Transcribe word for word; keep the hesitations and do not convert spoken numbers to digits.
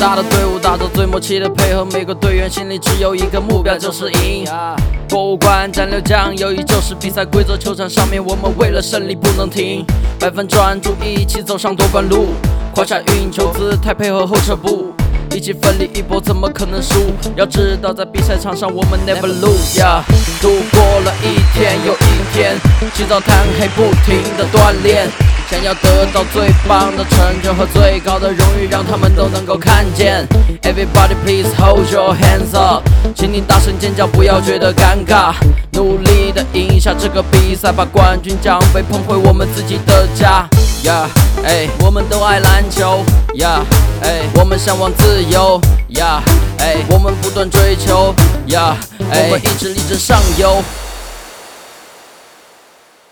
大的队伍打着最默契的配合，每个队员心里只有一个目标，就是赢。不管战略酱，友谊就是比赛规则。球场上面，我们为了胜利不能停，百分专注，一起走上夺冠路。胯下运球姿态配合后撤步，一起奋力一搏，怎么可能输？要知道，在比赛场上我们 never lose。Yeah， 度过了一天又一天，起早贪黑不停的锻炼。想要得到最棒的成就和最高的荣誉，让他们都能够看见。Everybody please hold your hands up， 请你大声尖叫，不要觉得尴尬。努力的赢下这个比赛，把冠军奖杯捧回我们自己的家。Yeah， 哎，我们都爱篮球。Yeah， 哎，我们向往自由。Yeah， 哎，我们不断追求。Yeah， 哎，我们一直力争上游。